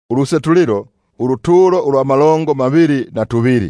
Urusetuliro uruturo ulwa malongo 22.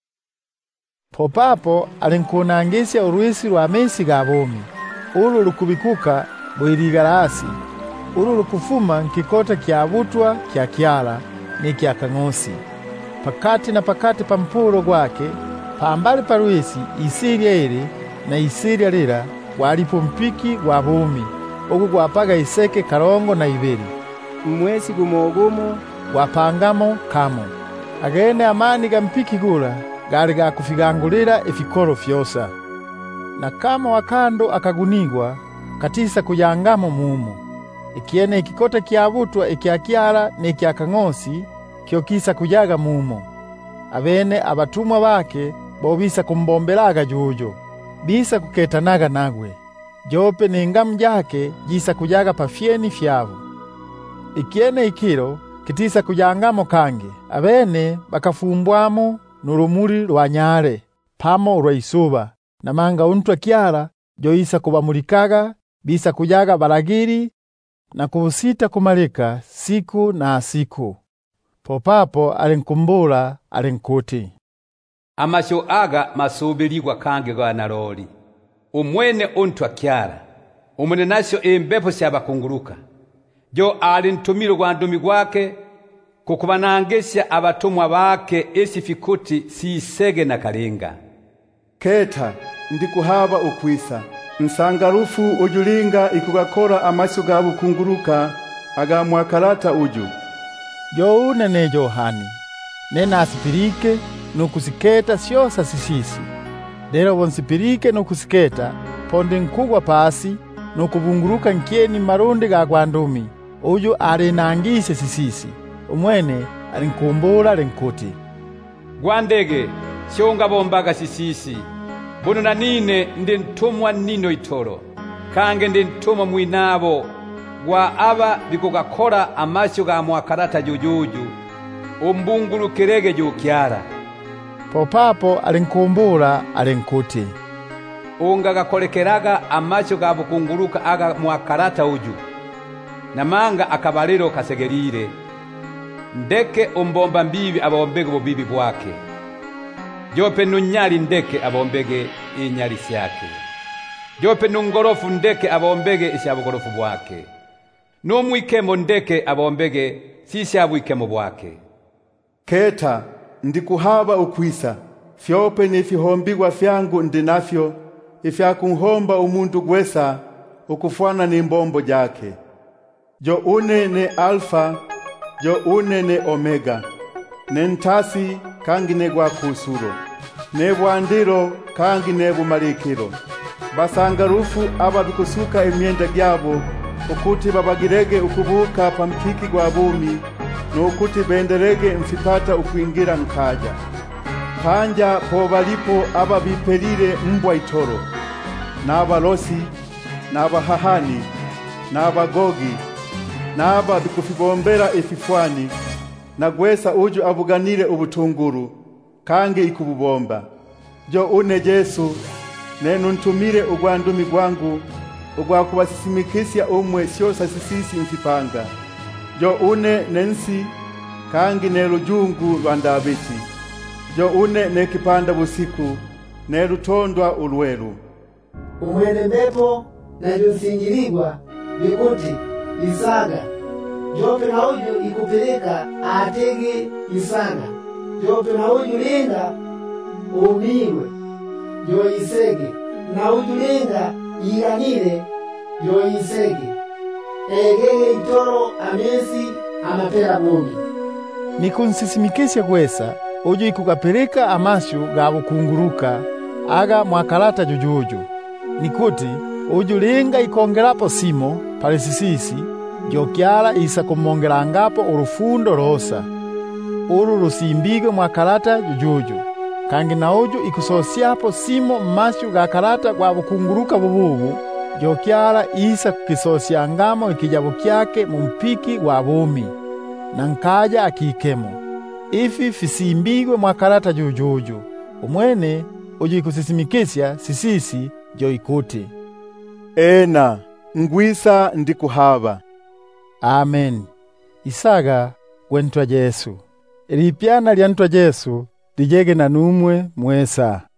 Popapo alinkunangisya urwisi rwa mesi ga bomi, ulu lukubikuka bwirigarasi, ulu lukufuma nkikota kya butwa kya kyala ni kya kangosi. Pakati na pakati pa mpuro gwake, pambali pa rwisi isirya iri na isirya lira walipo mpiki gwa bomi, ugu gwapaga iseke 72. Mwesi gumogumo gwapangamo kamo. Agene amani ga mpiki gula gali gakufigangulira efikolo fyosa. Na kama wakando akagunigwa katisa kuyangamo mumo. Ikiene ikikota kiabutwa ikya kyala ni kya kangosi kyokisa kujaga mumo. Abene abatumwa bake bobisa kumbombelaga jujo, bisa kuketanaga nagwe. Jope ningamu jake jisa kujaga pafyeni fyavo. Ikiene ikiro kitisa kujangamo kange, abene bakafumbwamo nurumuri rwa nyare pamo rwa isuba, namanga untwa kyala joisa kubamulikaga bisa kujaga baragiri na kubusita kumalika siku na siku. Popapo alinkumbula alinkuti, amasho aga masubiligwa kange gwa naroli, umwene untwa kyala umune nasyo embepo syabakunguruka, jo alintumira gwandumi gwake kukubanangesya abatumwa bake esifikuti sisege na kalinga. Keta ndikuhaba ukwisa, nsangarufu ujulinga ikugakora amasyo gabukunguruka aga mwakarata uju. Jo unene Johani, nena asipirike nukusiketa syosa sisisi. Dero wonsipirike nukusiketa ponde nkugwa pasi nukubunguruka nkieni marundi ga gwandumi, uju alinangise sisisi. Umwene alinkumbula alinkuti, gwandege shonga bombaga sisisi, buno na nine ndi ntumwa nino itoro, kange ndi ntumwa mwinabo gwa aba bikugakora amasyo ga mwakarata jujuju, umbungulukirege jukyara. Popapo alinkumbula alinkuti, unga gakolekeraga amasyo ga bukunguruka aga mwakarata uju, namanga akabaliro kasegerire, ndeke umbomba mbibi abombege bubibi bwake, jope nunyali ndeke abombege inyali syake, jope nungorofu ndeke abombege isyabugorofu bwake, numwikemo ndeke abombege sisyabwikemo bwake. Keta ndikuhaba ukwisa, fyope nifihombigwa fyangu ndinafyo ifyakunhomba umuntu gwesa ukufwana ni mbombo jake. Jo une ne alfa, jo une ne omega, ne ntasi kangi ne gwa kusuro, ne bwandiro kangi ne bumalikiro. Basangarufu aba bikusuka imyenda gyabo, ukuti babagirege ukubuka pampiki gwa bumi, no ukuti benderege mfipata ukuingira nkaja. Panja po balipo aba bipelire mbwa itoro, n'abalosi, n'abahahani, n'abagogi, n'aba bikufibombera ififwani, na gwesa uju abuganire ubutunguru, kange ikububomba. Jo une Jesu, nenu ntumire ugwandumi gwangu, ugwa kubasisimikisya umwe syosa sisisi mfipanga. Jo une nensi, kangi ne rujungu rwa Davidi. Jo une ne kipanda busiku, ne rutondwa ulweru. Umwene mbepo na jusingiligwa bikuti isaga. Jope na uju ikupeleka atege isaga. Jope na uju linga umiwe jo isege. Na uju linga iganire jo isege. Egege itoro amesi amapera bumi. Nikunsisimikisya gwesa uju ikukapeleka amasyo ga bukunguruka aga mwakarata jujuju. Nikuti uju linga ikongerapo simo pale sisisi, jokyala isa kumongerangapo urufundo rosa. Uru rusimbige mwakarata jujuju, kangi na uju ikusosyapo simo mmasyo ga karata gwa bukunguruka bububu, jokyala isa kukisosyangamo ikijabu kyake mumpiki gwa bumi, na nkaja akikemo. Ifi fisimbigwe mwakarata jujuju, umwene uju ikusisimikisya sisisi jo ikuti, ena ngwisa ndikuhaba. Amen. Isaga gwentwa Yesu. Ilipyana lya ntwa Yesu lijege na numwe mwesa.